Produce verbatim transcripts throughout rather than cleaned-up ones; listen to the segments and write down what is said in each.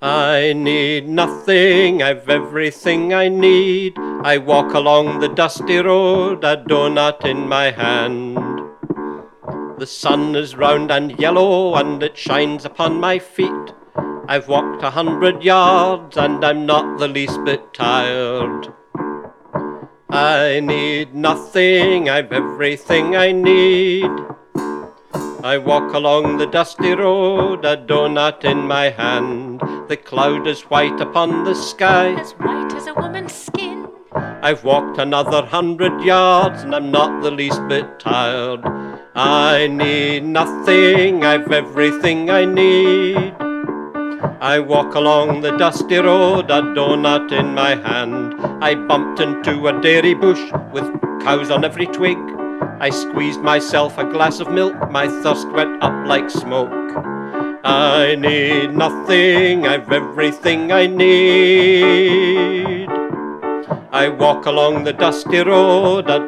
I need nothing, I've everything I need. I walk along the dusty road, a doughnut in my hand. The sun is round and yellow and it shines upon my feet. I've walked a hundred yards and I'm not the least bit tired. I need nothing, I've everything I need. I walk along the dusty road, a doughnut in my hand. The cloud is white upon the sky, as white as a woman's skin. I've walked another hundred yards and I'm not the least bit tired. I need nothing, I've everything I need. I walk along the dusty road, a doughnut in my hand. I bumped into a dairy bush with cows on every twig. I squeezed myself a glass of milk, my thirst went up like smoke. I need nothing, I've everything I need. I walk along the dusty road, a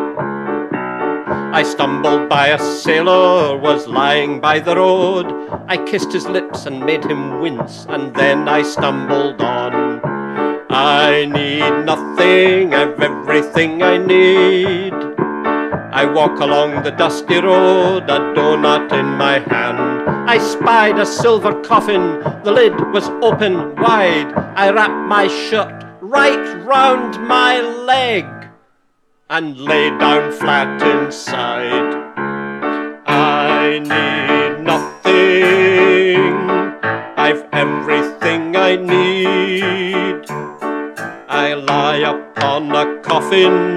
I stumbled by a sailor, was lying by the road. I kissed his lips and made him wince, and then I stumbled on. I need nothing, I've everything I need. I walk along the dusty road, a doughnut in my hand. I spied a silver coffin, the lid was open wide. I wrapped my shirt right round my leg and lay down flat inside. I need nothing, I've everything I need. I lie upon a coffin